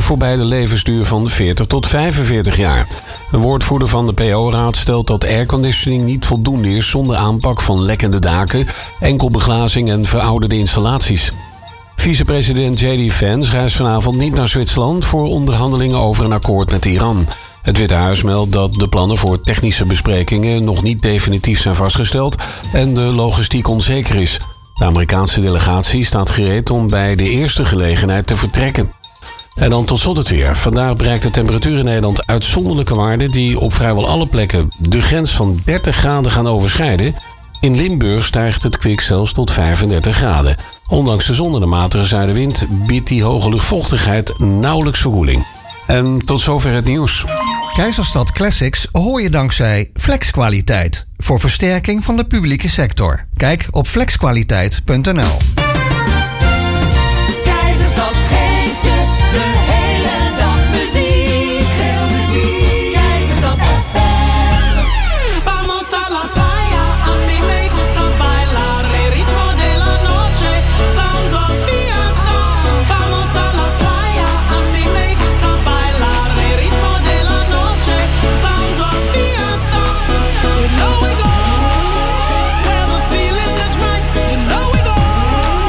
voorbij de levensduur van 40 tot 45 jaar. Een woordvoerder van de PO-raad stelt dat airconditioning niet voldoende is zonder aanpak van lekkende daken, enkelbeglazing en verouderde installaties. Vicepresident J.D. Vance reist vanavond niet naar Zwitserland voor onderhandelingen over een akkoord met Iran. Het Witte Huis meldt dat de plannen voor technische besprekingen nog niet definitief zijn vastgesteld en de logistiek onzeker is. De Amerikaanse delegatie staat gereed om bij de eerste gelegenheid te vertrekken. En dan tot slot het weer. Vandaag bereikt de temperatuur in Nederland uitzonderlijke waarden die op vrijwel alle plekken de grens van 30 graden gaan overschrijden. In Limburg stijgt het kwik zelfs tot 35 graden. Ondanks de zon en de matige zuidenwind biedt die hoge luchtvochtigheid nauwelijks verkoeling. En tot zover het nieuws. Keizerstad Classics hoor je dankzij Flexkwaliteit. Voor versterking van de publieke sector. Kijk op flexkwaliteit.nl. Keizerstad geeft je de hele dag muziek. Veel muziek. Keizerstad FM. Vamos a la playa, a mí me gusta bailar. El ritmo de la noche, sounds of fiesta. Vamos a la playa, a mí me gusta bailar. El ritmo de la noche, sounds of fiesta. You know we go where the feeling is right. You know we go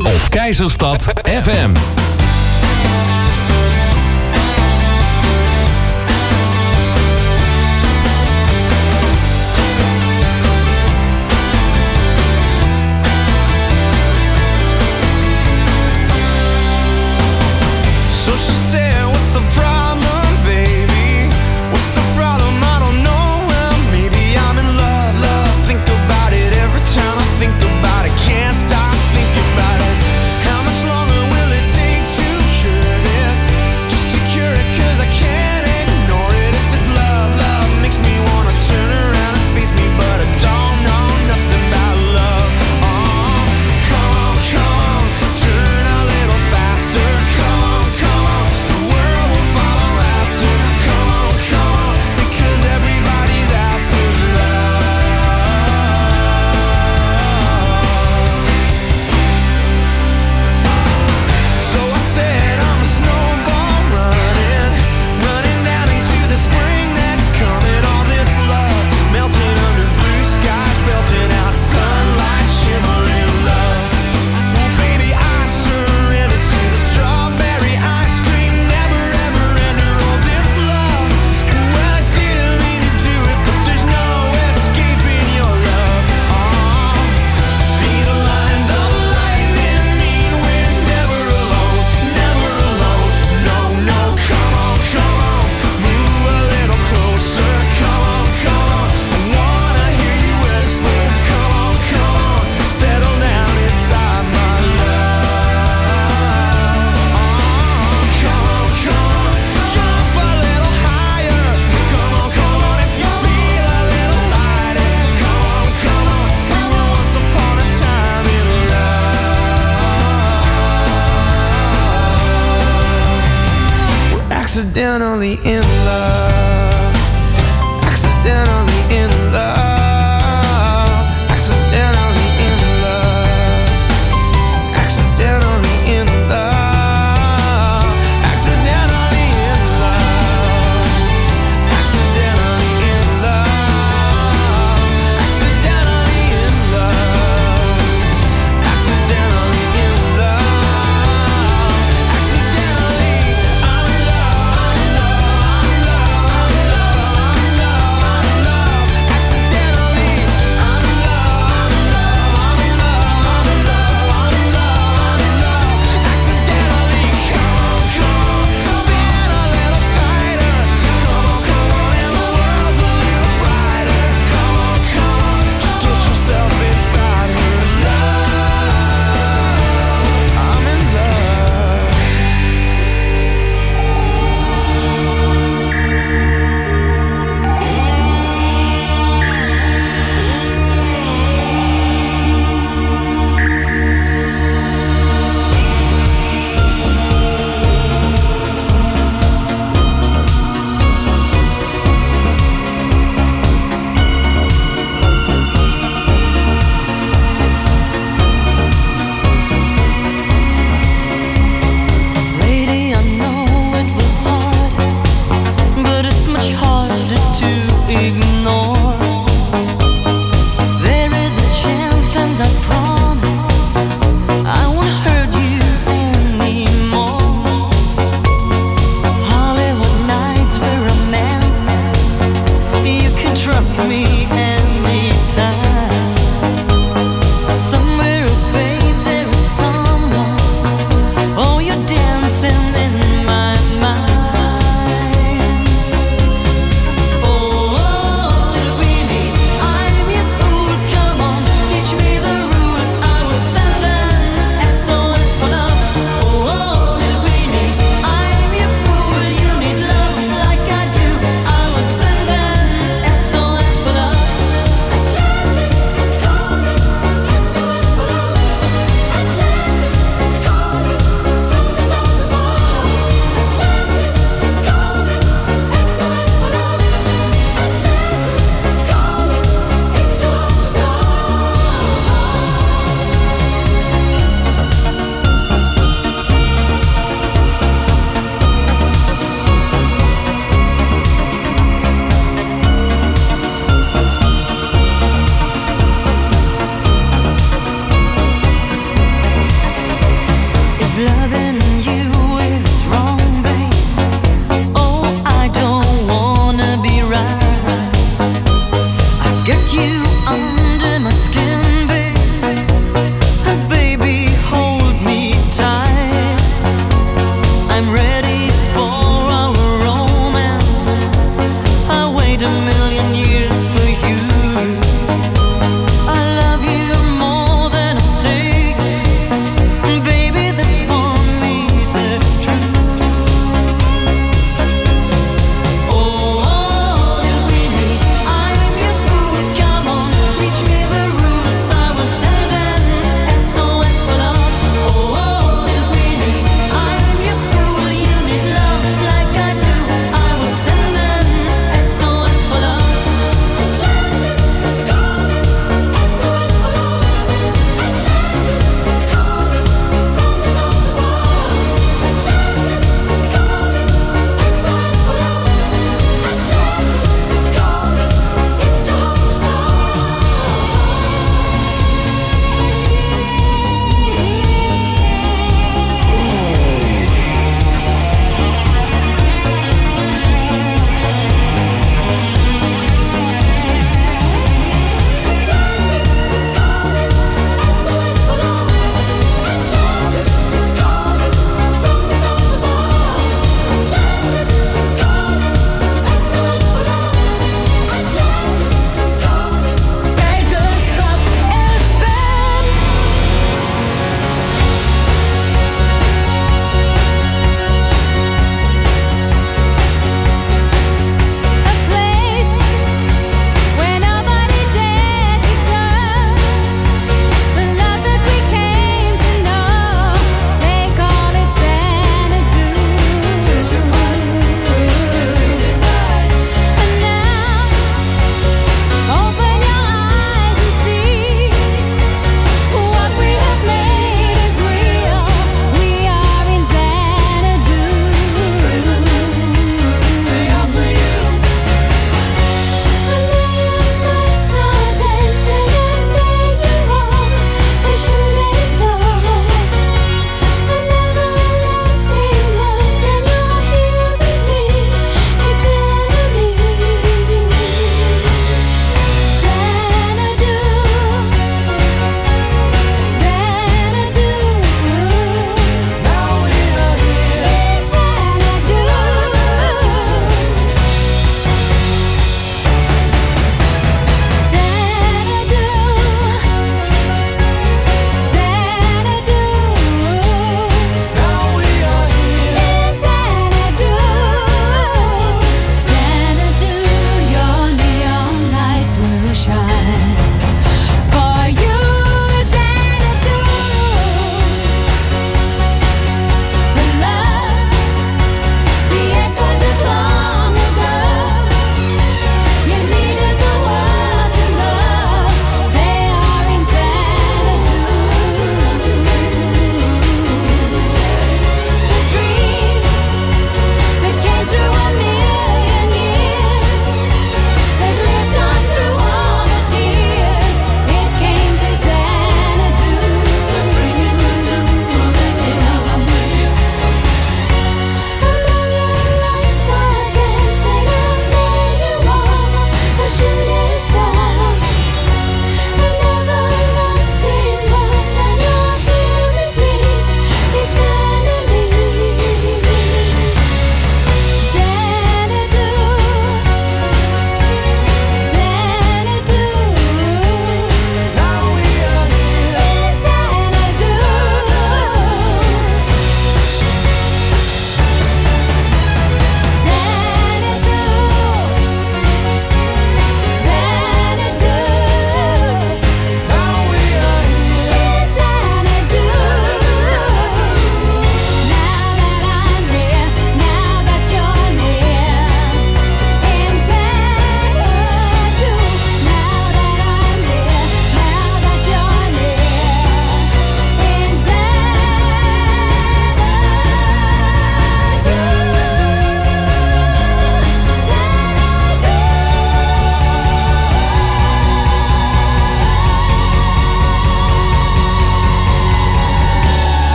op Keizerstad FM. So she said, what's the problem, baby? What's the problem? I don't know. Well, maybe I'm in love. Think about it every time I think about it. Can't stop thinking about it. How much longer will it take to cure this? Just to cure it, 'cause I can't ignore it. If it's love makes me wanna turn around and face me, but I don't know nothing about love. Oh, come on, turn a little faster. Come on, the world will follow after. Come on, because everybody's after love. So I said I'm a snowball running down into the spring that's coming. All this love melting under blue skies, belting out sunlight, shimmering love. Well, baby, I surrender to the strawberry ice cream, never ever enter all this love. Well, I didn't mean to do it, but there's no escaping your love. Oh, these lines of lightning mean we're never alone, never alone. No, come on, move a little closer. Come on, I wanna hear you whisper. Come on, settle down inside my love. Come on, jump a little higher. Come on, if you feel a little lighter. Come on, we were once upon a time in love. We're accidentally in love. Accidentally in love. Accidentally in love. Accidentally in love. Accidentally in love. Accidentally in love. Accidentally in love. Accidentally in love. Accidentally, I'm in love.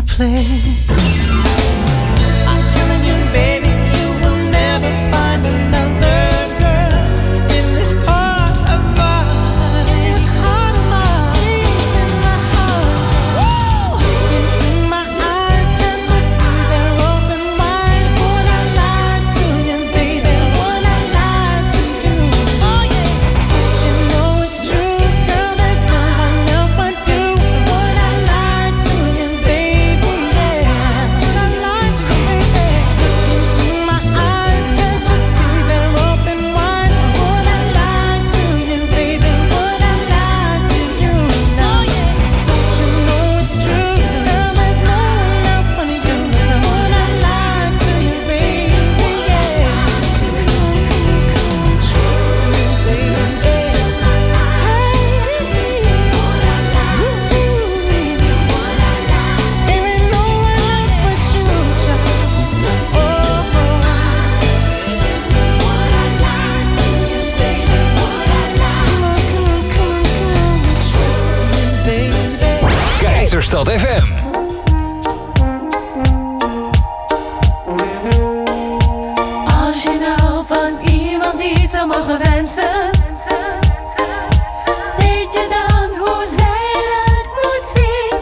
not play. I'm telling you, baby, you will never find another girl in this heart of mine. This heart of mine, in my heart. Into my eyes, can't you see they're open wide? Would I lie to you, baby? Would I lie to you? Oh yeah, you know it's true, girl. There's no one else but you. Would I lie to you, baby? Yeah, would I lie to you, baby? Into my eyes, can't you see they're open wide? Would I lie to you, baby? Would I lie to you? Oh yeah, you know it's true, girl. There's no one else but you. So would I lie to you, baby? Yeah, trust me, baby. There ain't no one else but you, child. Oh, come on, trust me, baby. Keizerstad FM. Als je nou van iemand iets zou mogen wensen, weet je dan hoe zij het moet zien?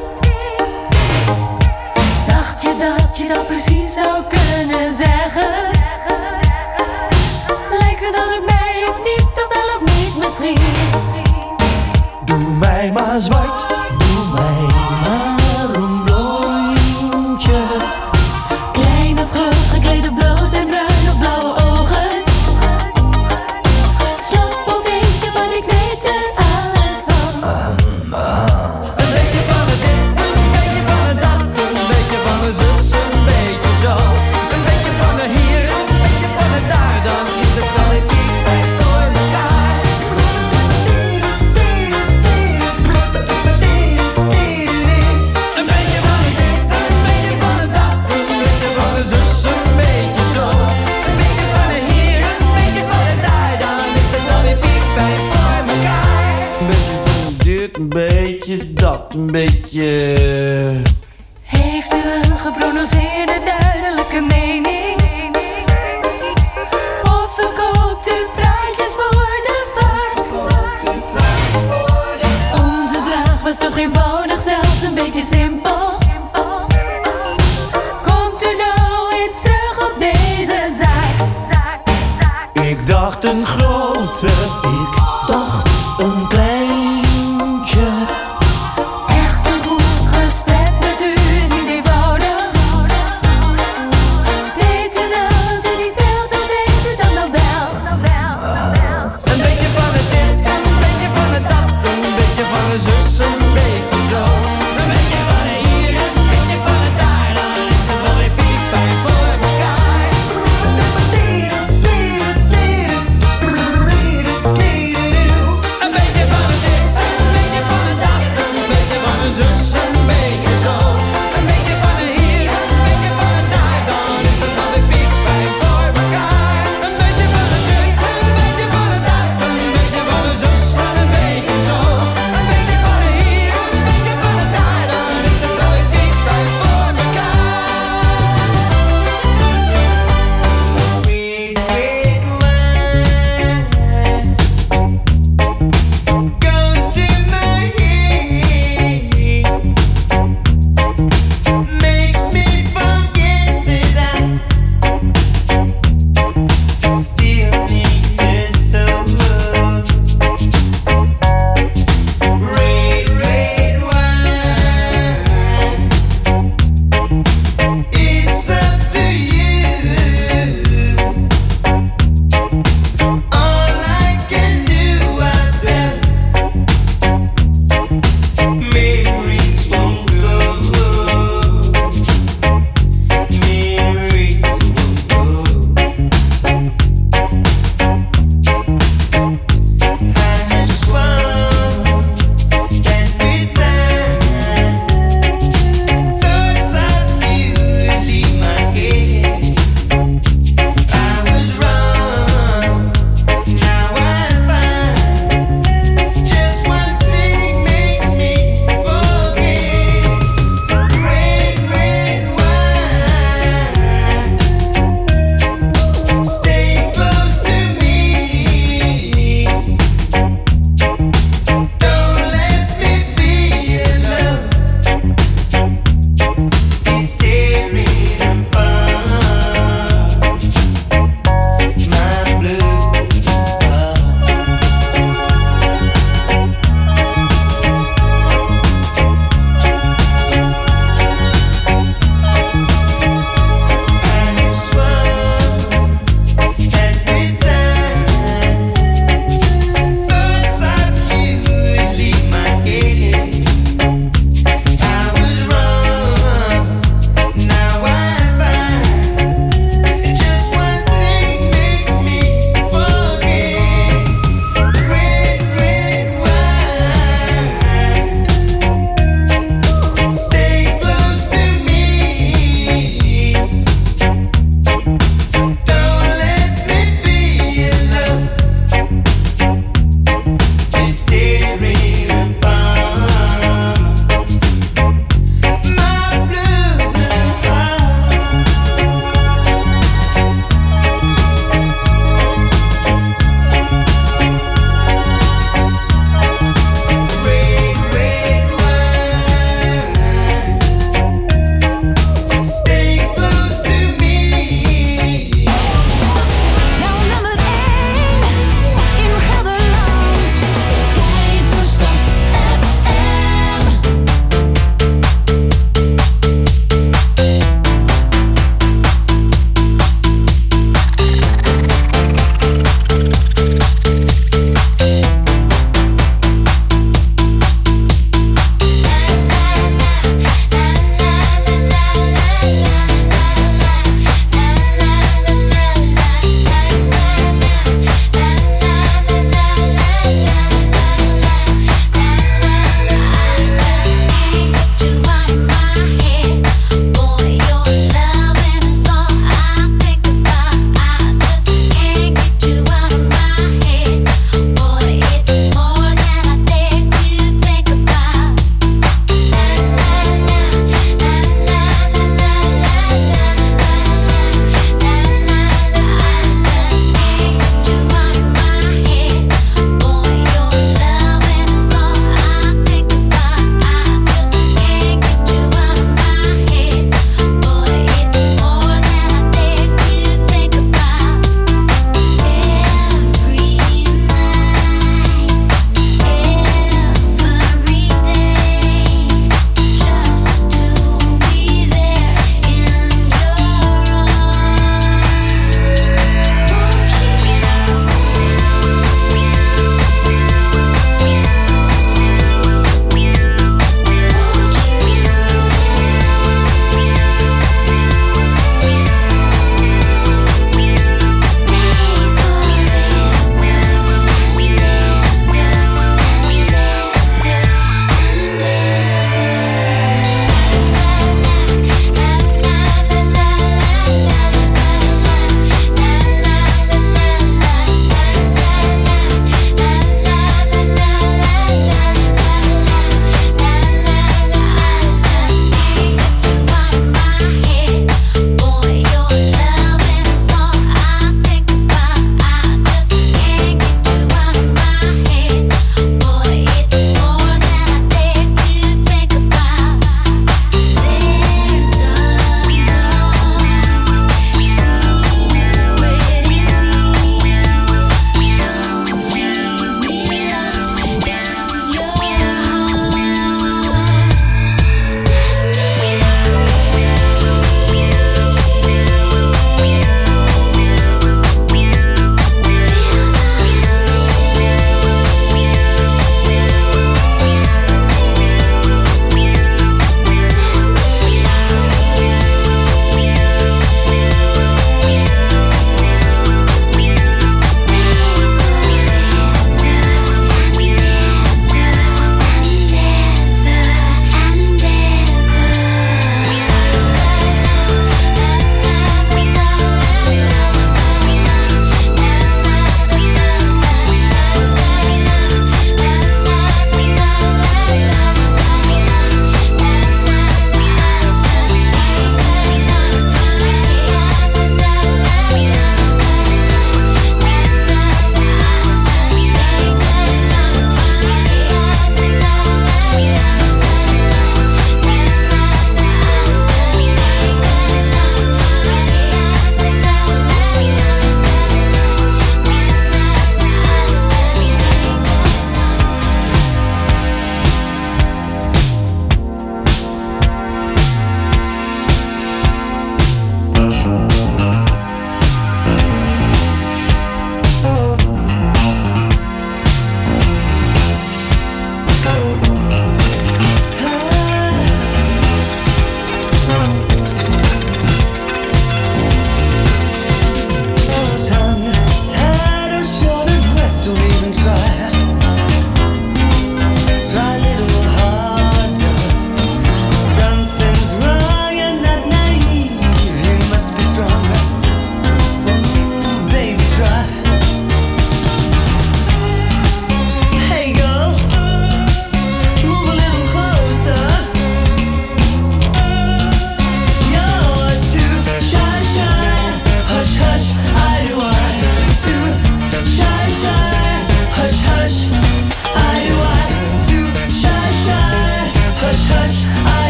Dacht je dat precies zou kunnen zeggen? Lijkt ze dan op mij of niet, of wel of niet misschien? Doe mij maar zwart, doe mij maar een blondje. Klein of groot, gekleed of bloot en bruin of blauwe ogen. Slap of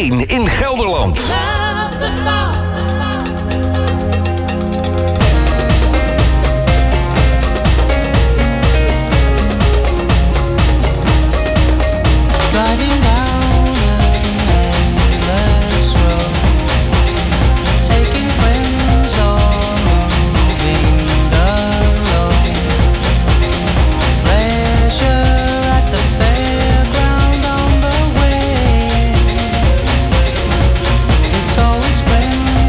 1 in Gelderland. Driving down an endless road, taking friends or moving alone. Pleasure at the fairground on the way. It's always friends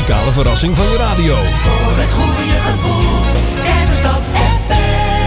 muzikale verrassing van je radio. Voor het goede gevoel. Keizerstad FM.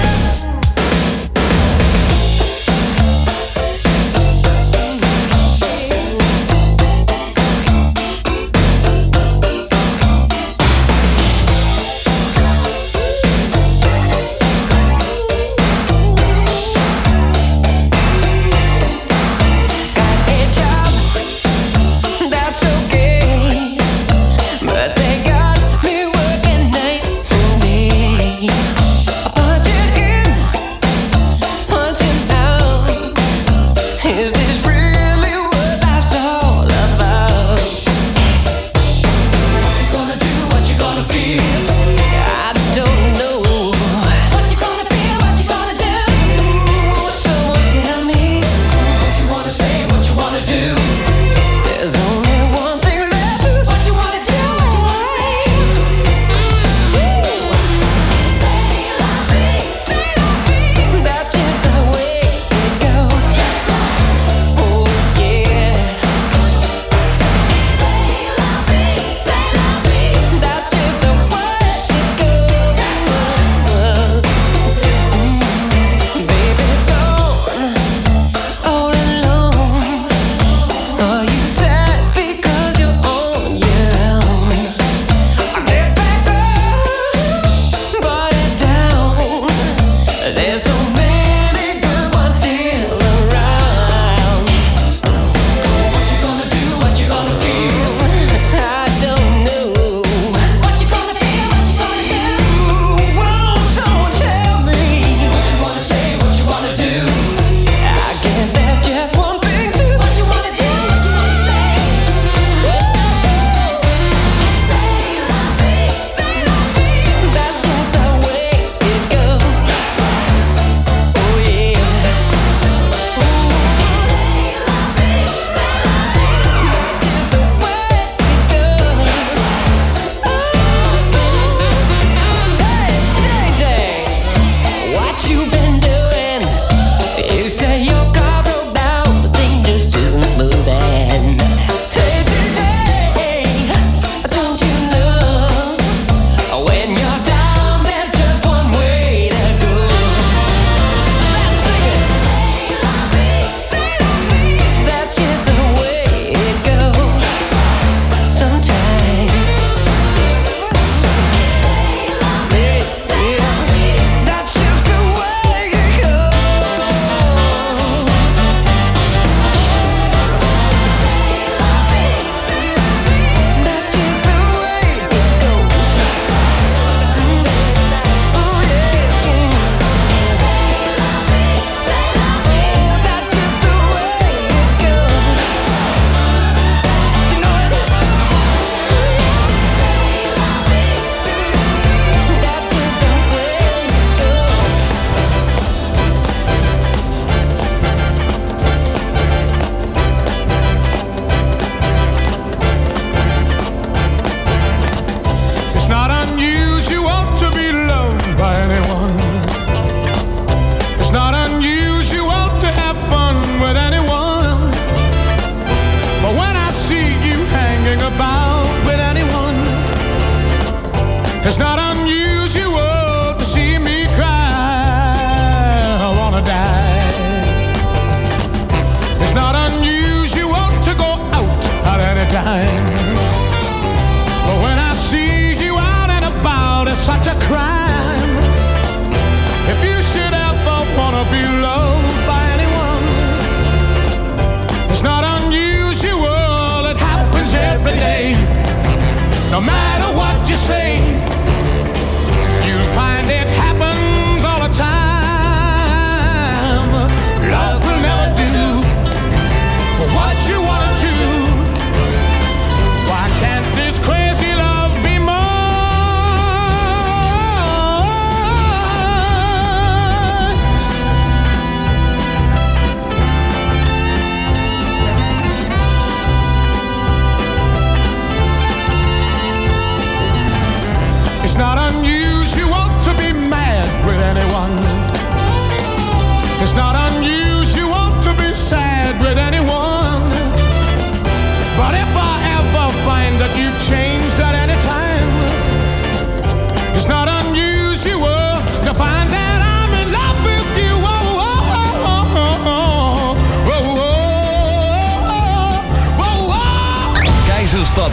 It's not unusual to see me cry. I wanna die. It's not unusual to go out at any time. But when I see you out and about, it's such a crime. If you should ever wanna be loved by anyone, it's not unusual, it happens every day. No matter what you say, you'll find it happens all the time. Love will never do what you wanna do. Why can't this crazy love be more? It's not unusual to be mad with anyone. It's not unusual to be sad with anyone. But if I ever find that you've changed at any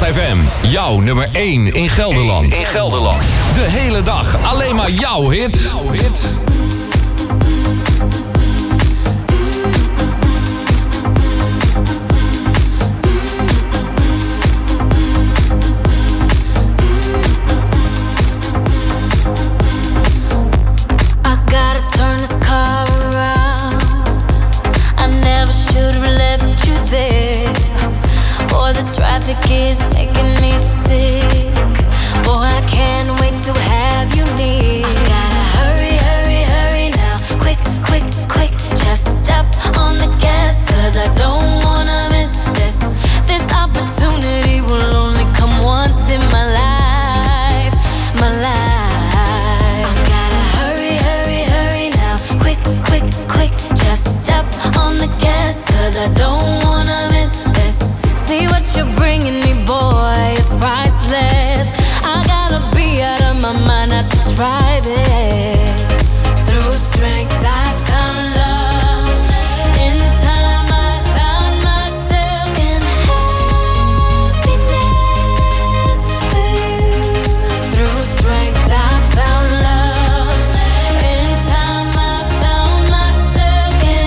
FM. Jouw nummer 1 in Gelderland. De hele dag alleen maar jouw hits. Traffic is making me sick. Boy, I can't wait to have you near. Gotta hurry, hurry, hurry now. Quick, quick, quick. Just step on the gas, 'cause I don't wanna miss this. This opportunity will only come once in my life. My life. Gotta hurry, hurry, hurry now. Quick, quick, quick. Just step on the gas, 'cause I don't wanna miss this. See what you're bringing me, boy, it's priceless. I gotta be out of my mind not to try this. Through strength I found love. In time I found myself in happiness with you. Through strength I found love. In time I found myself in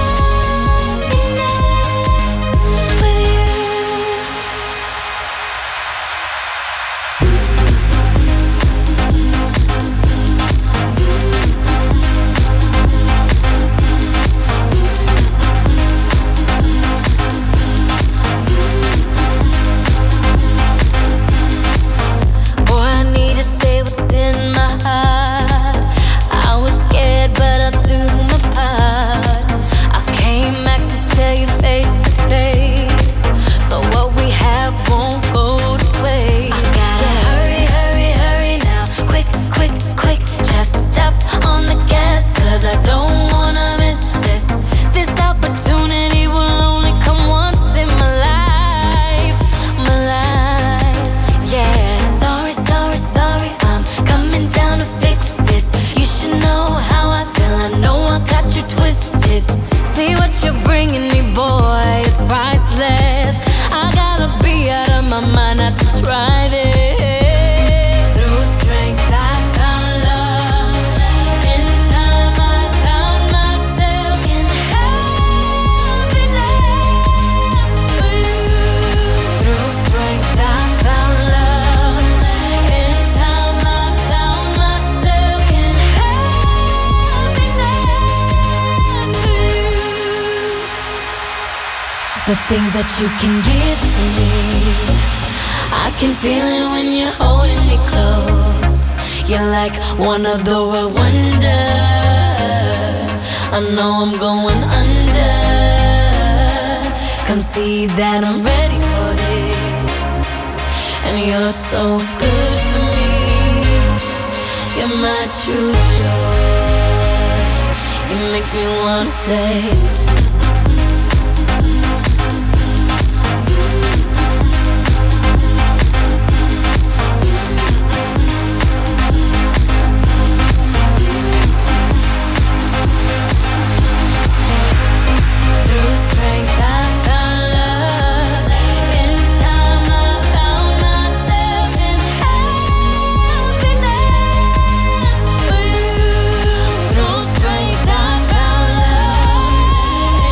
happiness with you. Boy, I need to say what's in my heart. I was scared, but I'll do my part. I came back to tell you face to face, so what we have won't go to waste. I gotta hurry, hurry, hurry now. Quick, quick, quick. Just step on the gas, 'cause I don't wanna miss this. This opportunity will only come once in my life. My life, yeah. Sorry, sorry, sorry. I'm coming down to fix this. You should know how I feel. I know I got you twisted. See what you're bringing me, boy. It's priceless. I gotta be out of my mind not to try this. Through strength I found love. In time I found myself in happiness with you. Through strength I found love. In time I found myself in happiness with you. The things that you can give to me, I can feel it when you're holding me close. You're like one of the world wonders. I know I'm going under. Come see that I'm ready for this. And you're so good for me. You're my true joy. You make me wanna say, through strength I found love. In time I found myself in happiness with you. Through strength I found love.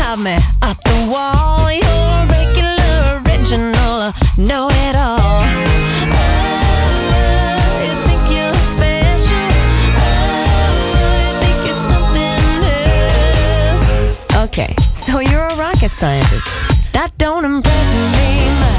drive me up the wall. You're a regular, original, know-it-all. Oh, you think you're special. Oh, you think you're something else. Okay, so you're a rocket scientist. That don't impress me much.